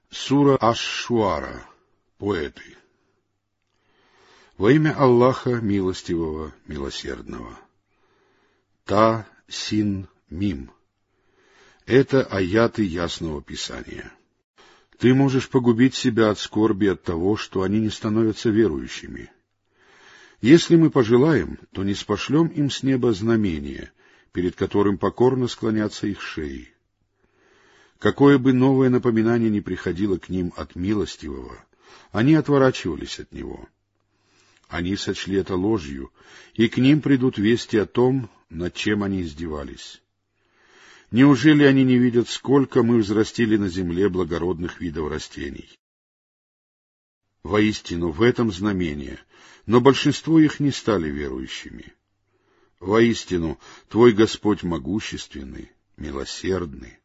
Сура Аш-Шуара. Поэты. Во имя Аллаха Милостивого, Милосердного. Та-Син-Мим. Это аяты Ясного Писания. Ты можешь погубить себя от скорби от того, что они не становятся верующими. Если мы пожелаем, то ниспошлем им с неба знамение, перед которым покорно склонятся их шеи. Какое бы новое напоминание ни приходило к ним от Милостивого, они отворачивались от него. Они сочли это ложью, и к ним придут вести о том, над чем они издевались. Неужели они не видят, сколько мы взрастили на земле благородных видов растений? Воистину, в этом знамение, но большинство их не стали верующими. Воистину, твой Господь могущественный, милосердный.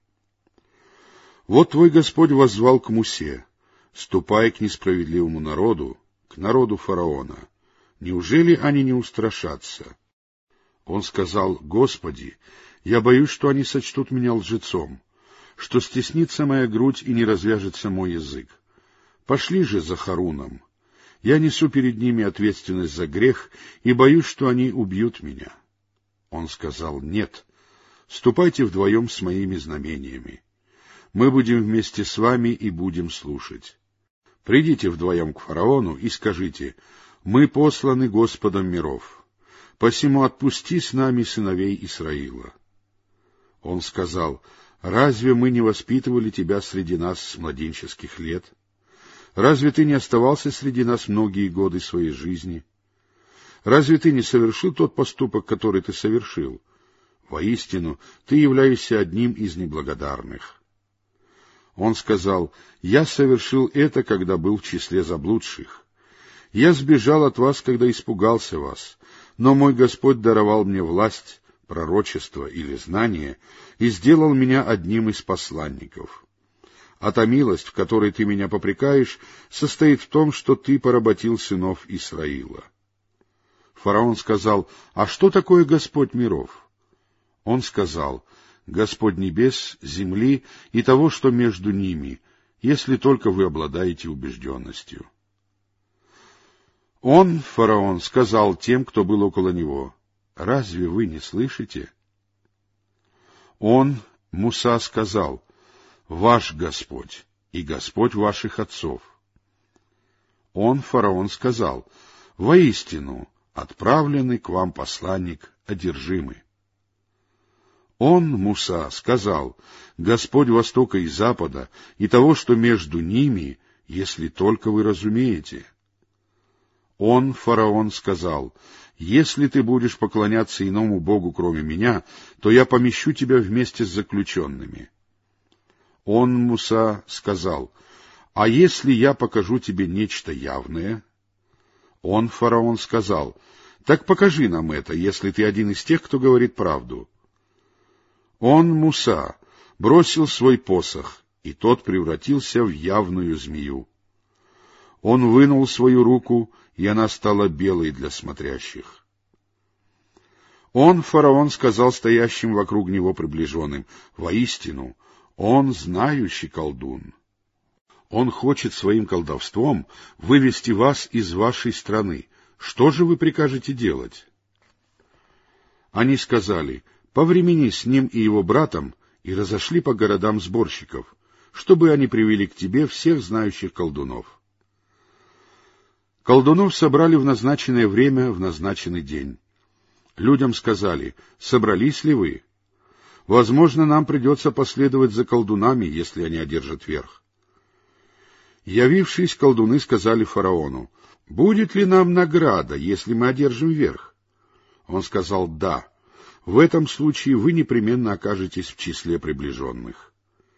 Вот твой Господь воззвал к Мусе: «Ступай к несправедливому народу, к народу фараона. Неужели они не устрашатся?» Он сказал: «Господи, я боюсь, что они сочтут меня лжецом, что стеснится моя грудь и не развяжется мой язык. Пошли же за Харуном. Я несу перед ними ответственность за грех и боюсь, что они убьют меня». Он сказал: «Нет, ступайте вдвоем с моими знамениями. Мы будем вместе с вами и будем слушать. Придите вдвоем к фараону и скажите: мы посланы Господом миров, посему отпусти с нами сыновей Исраила». Он сказал: «Разве мы не воспитывали тебя среди нас с младенческих лет? Разве ты не оставался среди нас многие годы своей жизни? Разве ты не совершил тот поступок, который ты совершил? Воистину, ты являешься одним из неблагодарных». Он сказал: «Я совершил это, когда был в числе заблудших. Я сбежал от вас, когда испугался вас, но мой Господь даровал мне власть, пророчество или знание и сделал меня одним из посланников. А та милость, в которой ты меня попрекаешь, состоит в том, что ты поработил сынов Исраила». Фараон сказал: «А что такое Господь миров?» Он сказал: «Господь небес, земли и того, что между ними, если только вы обладаете убежденностью». Он, фараон, сказал тем, кто был около него: «Разве вы не слышите?» Он, Муса, сказал: «Ваш Господь и Господь ваших отцов». Он, фараон, сказал: «Воистину, отправленный к вам посланник одержимый». Он, Муса, сказал: «Господь Востока и Запада и того, что между ними, если только вы разумеете». Он, фараон, сказал: «Если ты будешь поклоняться иному богу, кроме меня, то я помещу тебя вместе с заключенными». Он, Муса, сказал: «А если я покажу тебе нечто явное?» Он, фараон, сказал: «Так покажи нам это, если ты один из тех, кто говорит правду». Он, Муса, бросил свой посох, и тот превратился в явную змею. Он вынул свою руку, и она стала белой для смотрящих. Он, фараон, сказал стоящим вокруг него приближенным: «Воистину, он знающий колдун. Он хочет своим колдовством вывести вас из вашей страны. Что же вы прикажете делать?» Они сказали: «Повремени с ним и его братом, и разошли по городам сборщиков, чтобы они привели к тебе всех знающих колдунов». Колдунов собрали в назначенное время, в назначенный день. Людям сказали: «Собрались ли вы? Возможно, нам придется последовать за колдунами, если они одержат верх». Явившись, колдуны сказали фараону: «Будет ли нам награда, если мы одержим верх?» Он сказал: «Да. В этом случае вы непременно окажетесь в числе приближенных».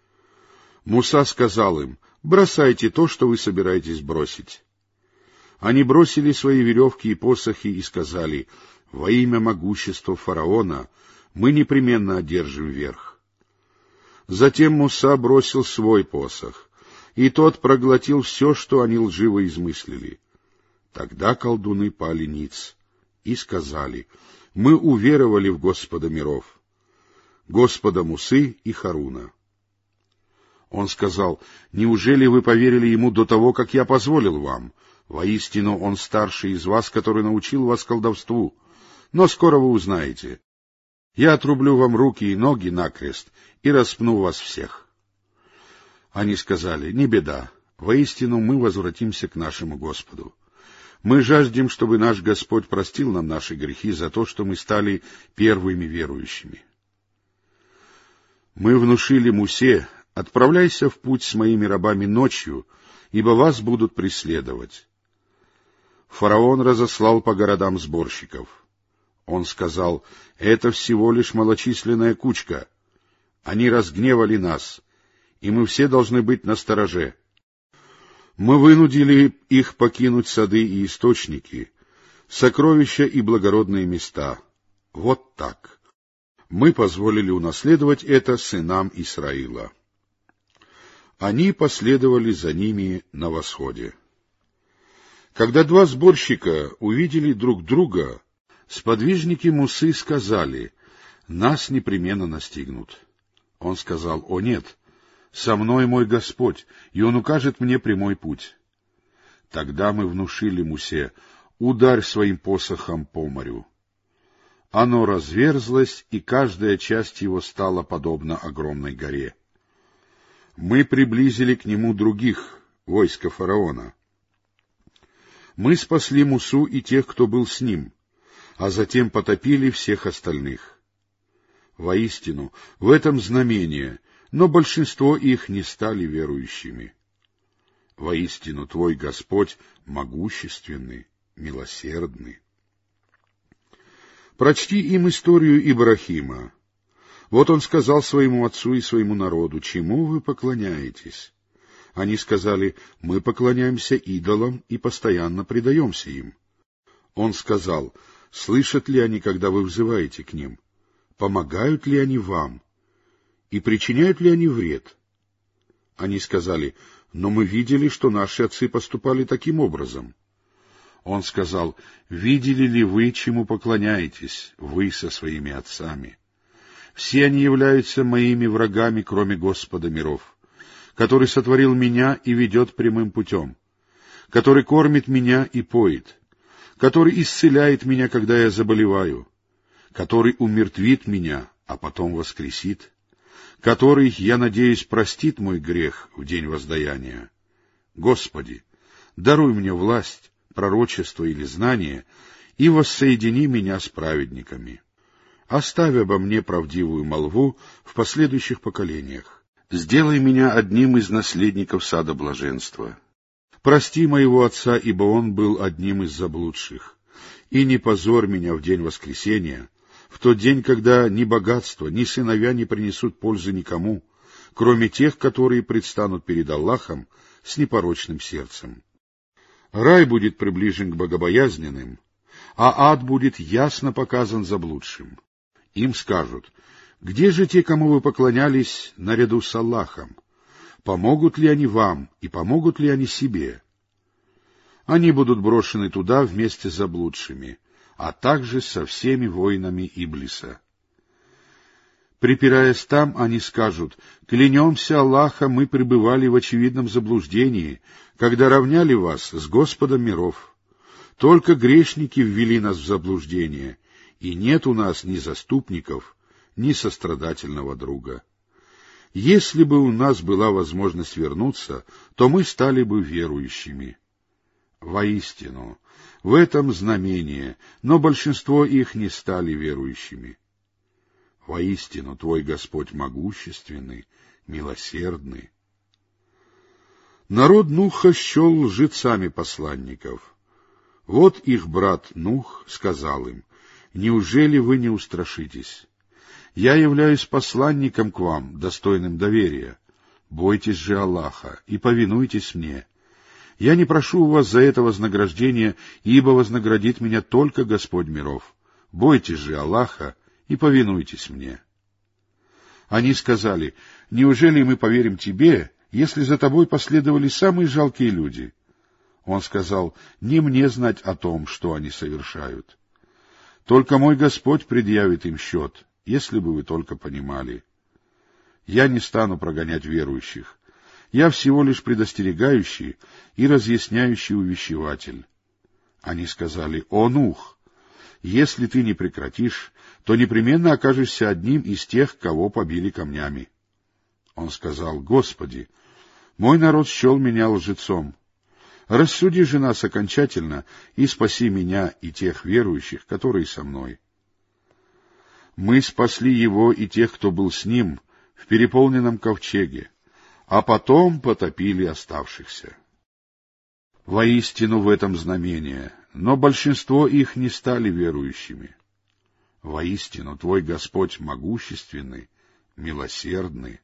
Муса сказал им: «Бросайте то, что вы собираетесь бросить». Они бросили свои веревки и посохи и сказали: «Во имя могущества фараона мы непременно одержим верх». Затем Муса бросил свой посох, и тот проглотил все, что они лживо измыслили. Тогда колдуны пали ниц и сказали: «Мы уверовали в Господа миров, Господа Мусы и Харуна». Он сказал: «Неужели вы поверили ему до того, как я позволил вам? Воистину, он старший из вас, который научил вас колдовству. Но скоро вы узнаете. Я отрублю вам руки и ноги накрест и распну вас всех». Они сказали: «Не беда, воистину мы возвратимся к нашему Господу. Мы жаждем, чтобы наш Господь простил нам наши грехи за то, что мы стали первыми верующими». Мы внушили Мусе: «Отправляйся в путь с моими рабами ночью, ибо вас будут преследовать». Фараон разослал по городам сборщиков. Он сказал: «Это всего лишь малочисленная кучка. Они разгневали нас, и мы все должны быть настороже. Мы вынудили их покинуть сады и источники, сокровища и благородные места. Вот так. Мы позволили унаследовать это сынам Исраила». Они последовали за ними на восходе. Когда два сборщика увидели друг друга, сподвижники Мусы сказали: «Нас непременно настигнут». Он сказал: «О нет, со мной мой Господь, и Он укажет мне прямой путь». Тогда мы внушили Мусе: «Ударь своим посохом по морю». Оно разверзлось, и каждая часть его стала подобна огромной горе. Мы приблизили к нему других, войска фараона. Мы спасли Мусу и тех, кто был с ним, а затем потопили всех остальных. Воистину, в этом знамение, но большинство их не стали верующими. Воистину, твой Господь могущественный, милосердный. Прочти им историю Ибрахима. Вот он сказал своему отцу и своему народу: «Чему вы поклоняетесь?» Они сказали: «Мы поклоняемся идолам и постоянно предаемся им». Он сказал: «Слышат ли они, когда вы взываете к ним? Помогают ли они вам? И причиняют ли они вред?» Они сказали: «Но мы видели, что наши отцы поступали таким образом». Он сказал: «Видели ли вы, чему поклоняетесь, вы со своими отцами? Все они являются моими врагами, кроме Господа миров, который сотворил меня и ведет прямым путем, который кормит меня и поит, который исцеляет меня, когда я заболеваю, который умертвит меня, а потом воскресит, который, я надеюсь, простит мой грех в день воздаяния. Господи, даруй мне власть, пророчество или знание, и воссоедини меня с праведниками. Оставь обо мне правдивую молву в последующих поколениях. Сделай меня одним из наследников сада блаженства. Прости моего отца, ибо он был одним из заблудших. И не позорь меня в день воскресения, в тот день, когда ни богатство, ни сыновья не принесут пользы никому, кроме тех, которые предстанут перед Аллахом с непорочным сердцем. Рай будет приближен к богобоязненным, а ад будет ясно показан заблудшим. Им скажут: «Где же те, кому вы поклонялись наряду с Аллахом? Помогут ли они вам, и помогут ли они себе?» Они будут брошены туда вместе с заблудшими, а также со всеми воинами Иблиса. Припираясь там, они скажут: «Клянемся Аллахом, мы пребывали в очевидном заблуждении, когда равняли вас с Господом миров. Только грешники ввели нас в заблуждение, и нет у нас ни заступников, ни сострадательного друга. Если бы у нас была возможность вернуться, то мы стали бы верующими». Воистину, в этом знамение, но большинство их не стали верующими. Воистину, твой Господь могущественный, милосердный. Народ Нуха счел лжецами посланников. Вот их брат Нух сказал им: «Неужели вы не устрашитесь? Я являюсь посланником к вам, достойным доверия. Бойтесь же Аллаха и повинуйтесь мне. Я не прошу у вас за это вознаграждения, ибо вознаградит меня только Господь миров. Бойтесь же Аллаха и повинуйтесь мне». Они сказали: «Неужели мы поверим тебе, если за тобой последовали самые жалкие люди?» Он сказал: «Не мне знать о том, что они совершают. Только мой Господь предъявит им счет, если бы вы только понимали. Я не стану прогонять верующих, Я всего лишь предостерегающий и разъясняющий увещеватель. Они сказали: «О, Нух, если ты не прекратишь, то непременно окажешься одним из тех, кого побили камнями». Он сказал: «Господи, мой народ счел меня лжецом. Рассуди же нас окончательно и спаси меня и тех верующих, которые со мной». Мы спасли его и тех, кто был с ним, в переполненном ковчеге, а потом потопили оставшихся. Воистину в этом знамение, но большинство их не стали верующими. Воистину твой Господь могущественный, милосердный.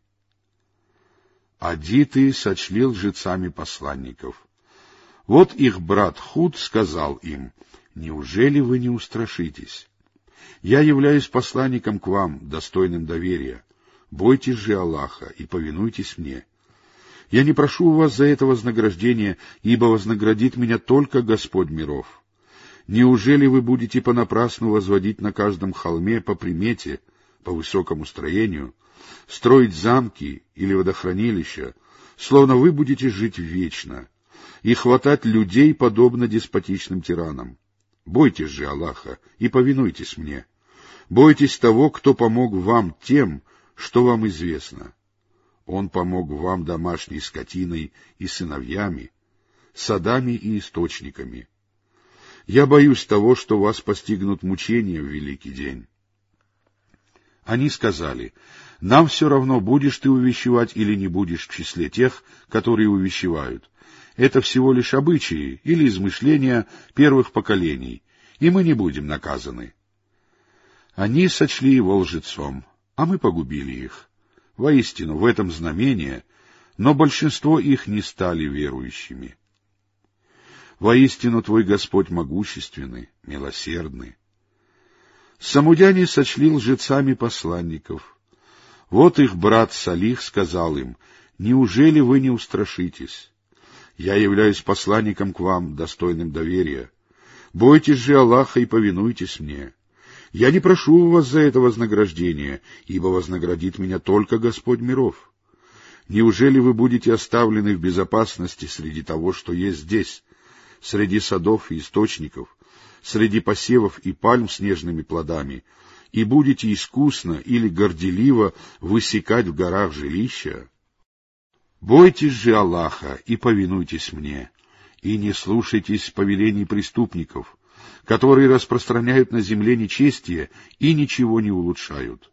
Адиты сочли лжецами посланников. Вот их брат Худ сказал им: «Неужели вы не устрашитесь? Я являюсь посланником к вам, достойным доверия. Бойтесь же Аллаха и повинуйтесь мне. Я не прошу у вас за это вознаграждения, ибо вознаградит меня только Господь миров. Неужели вы будете понапрасну возводить на каждом холме по примете, по высокому строению, строить замки или водохранилища, словно вы будете жить вечно, и хватать людей, подобно деспотичным тиранам? Бойтесь же Аллаха и повинуйтесь мне. Бойтесь того, кто помог вам тем, что вам известно. Он помог вам домашней скотиной и сыновьями, садами и источниками. Я боюсь того, что вас постигнут мучения в великий день». Они сказали: «Нам все равно, будешь ты увещевать или не будешь в числе тех, которые увещевают. Это всего лишь обычаи или измышления первых поколений, и мы не будем наказаны». Они сочли его лжецом, а мы погубили их. Воистину, в этом знамение, но большинство их не стали верующими. Воистину, твой Господь могущественный, милосердный. Самудяне сочли лжецами посланников. Вот их брат Салих сказал им: «Неужели вы не устрашитесь? Я являюсь посланником к вам, достойным доверия. Бойтесь же Аллаха и повинуйтесь мне. Я не прошу у вас за это вознаграждения, ибо вознаградит меня только Господь миров. Неужели вы будете оставлены в безопасности среди того, что есть здесь, среди садов и источников, среди посевов и пальм с нежными плодами, и будете искусно или горделиво высекать в горах жилища? Бойтесь же Аллаха и повинуйтесь мне, и не слушайтесь повелений преступников, которые распространяют на земле нечестие и ничего не улучшают».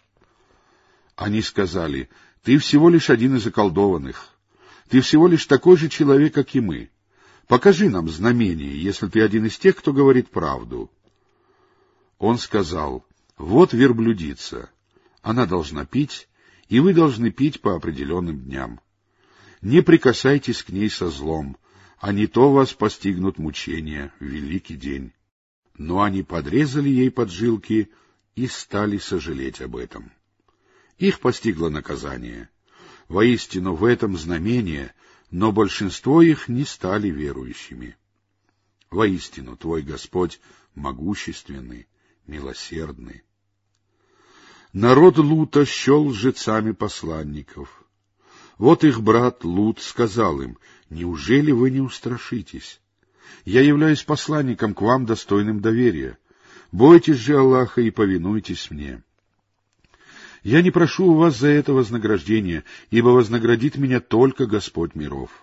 Они сказали: «Ты всего лишь один из околдованных. Ты всего лишь такой же человек, как и мы. Покажи нам знамение, если ты один из тех, кто говорит правду». Он сказал: «Вот верблюдица. Она должна пить, и вы должны пить по определенным дням. Не прикасайтесь к ней со злом, а не то вас постигнут мучения в великий день». Но они подрезали ей поджилки и стали сожалеть об этом. Их постигло наказание. Воистину в этом знамение, но большинство их не стали верующими. Воистину твой Господь могущественный, милосердный. Народ Лута счел лжецами посланников. Вот их брат Лут сказал им: «Неужели вы не устрашитесь? Я являюсь посланником к вам, достойным доверия. Бойтесь же Аллаха и повинуйтесь мне. Я не прошу у вас за это вознаграждения, ибо вознаградит меня только Господь миров.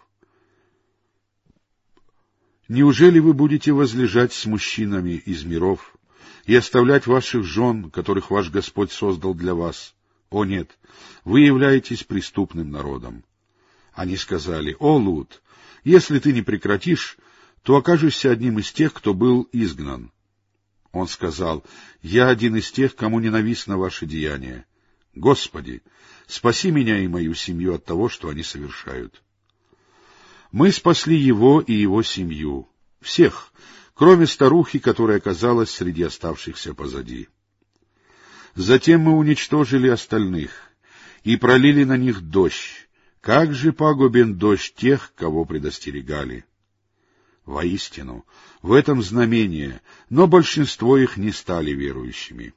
Неужели вы будете возлежать с мужчинами из миров и оставлять ваших жен, которых ваш Господь создал для вас? О нет, вы являетесь преступным народом». Они сказали: «О, Лут, если ты не прекратишь, то окажешься одним из тех, кто был изгнан». Он сказал: «Я один из тех, кому ненавистно ваше деяние. Господи, спаси меня и мою семью от того, что они совершают». Мы спасли его и его семью, всех, кроме старухи, которая оказалась среди оставшихся позади. Затем мы уничтожили остальных и пролили на них дождь. Как же пагубен дождь тех, кого предостерегали! Воистину, в этом знамение, но большинство их не стали верующими.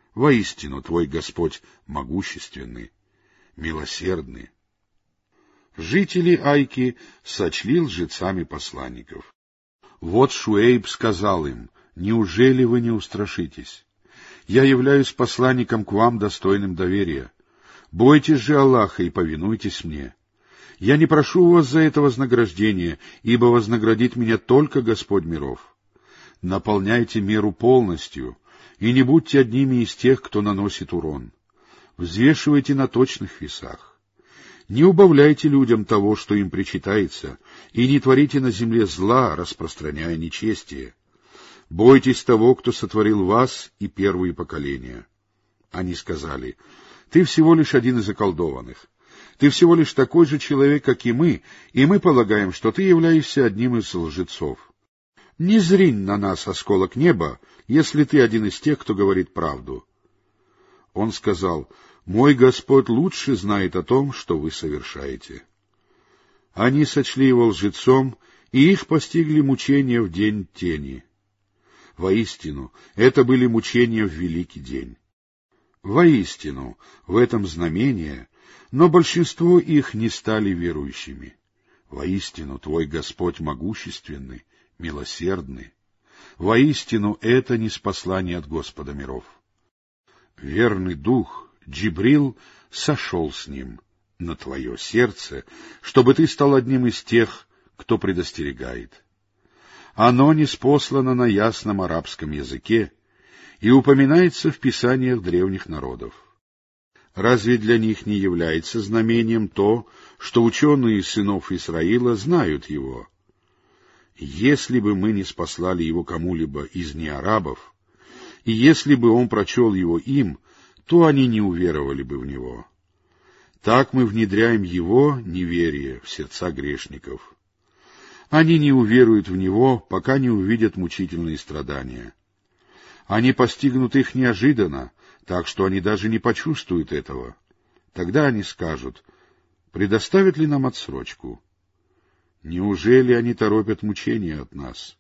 Воистину, твой Господь могущественный, милосердный. Жители Айки сочли лжецами посланников. Вот Шуэйб сказал им: «Неужели вы не устрашитесь? Я являюсь посланником к вам, достойным доверия. Бойтесь же Аллаха и повинуйтесь мне. Я не прошу у вас за это вознаграждения, ибо вознаградит меня только Господь миров. Наполняйте меру полностью, и не будьте одними из тех, кто наносит урон. Взвешивайте на точных весах. Не убавляйте людям того, что им причитается, и не творите на земле зла, распространяя нечестие. Бойтесь того, кто сотворил вас и первые поколения». Они сказали: «Ты всего лишь один из околдованных. Ты всего лишь такой же человек, как и мы полагаем, что ты являешься одним из лжецов. Не зринь на нас осколок неба, если ты один из тех, кто говорит правду». Он сказал: «Мой Господь лучше знает о том, что вы совершаете». Они сочли его лжецом, и их постигли мучения в день тени. Воистину, это были мучения в великий день. Воистину, в этом знамение, но большинство их не стали верующими. Воистину, твой Господь могущественный, милосердный. Воистину, это ниспослание от Господа миров. Верный дух, Джибрил, сошел с ним на твое сердце, чтобы ты стал одним из тех, кто предостерегает. Оно ниспослано на ясном арабском языке и упоминается в писаниях древних народов. Разве для них не является знамением то, что ученые сынов Исраила знают его? Если бы мы не спаслали его кому-либо из неарабов, и если бы он прочел его им, то они не уверовали бы в него. Так мы внедряем его неверие в сердца грешников. Они не уверуют в него, пока не увидят мучительные страдания. Они постигнут их неожиданно, так что они даже не почувствуют этого. Тогда они скажут: предоставят ли нам отсрочку? Неужели они торопят мучения от нас?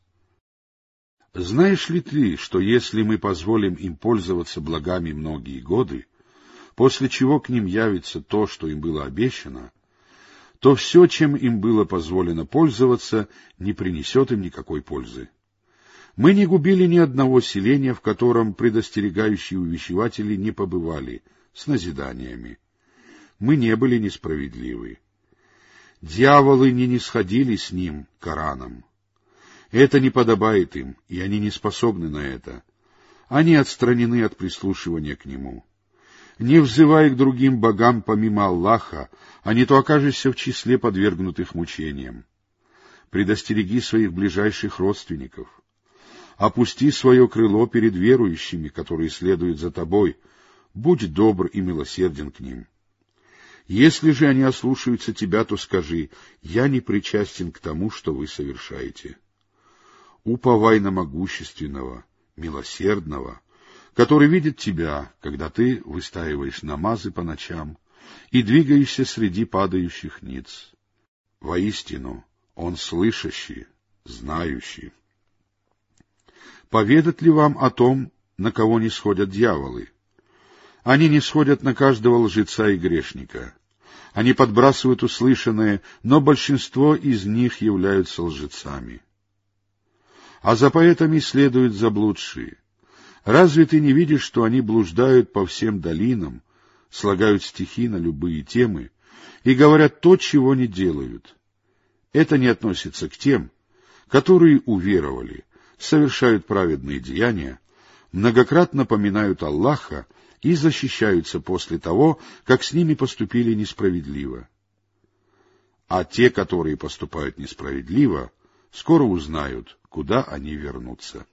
Знаешь ли ты, что если мы позволим им пользоваться благами многие годы, после чего к ним явится то, что им было обещано, то все, чем им было позволено пользоваться, не принесет им никакой пользы? Мы не губили ни одного селения, в котором предостерегающие увещеватели не побывали, с назиданиями. Мы не были несправедливы. Дьяволы не нисходили с ним, Кораном. Это не подобает им, и они не способны на это. Они отстранены от прислушивания к нему. Не взывай к другим богам помимо Аллаха, а не то окажешься в числе подвергнутых мучениям. Предостереги своих ближайших родственников. Опусти свое крыло перед верующими, которые следуют за тобой. Будь добр и милосерден к ним. Если же они ослушаются тебя, то скажи: я не причастен к тому, что вы совершаете. Уповай на могущественного, милосердного, который видит тебя, когда ты выстаиваешь намазы по ночам и двигаешься среди падающих ниц. Воистину, он слышащий, знающий. Поведать ли вам о том, на кого не сходят дьяволы? Они не сходят на каждого лжеца и грешника. Они подбрасывают услышанное, но большинство из них являются лжецами. А за поэтами следуют заблудшие. Разве ты не видишь, что они блуждают по всем долинам, слагают стихи на любые темы и говорят то, чего не делают? Это не относится к тем, которые уверовали, совершают праведные деяния, многократно поминают Аллаха и защищаются после того, как с ними поступили несправедливо. А те, которые поступают несправедливо, скоро узнают, куда они вернутся.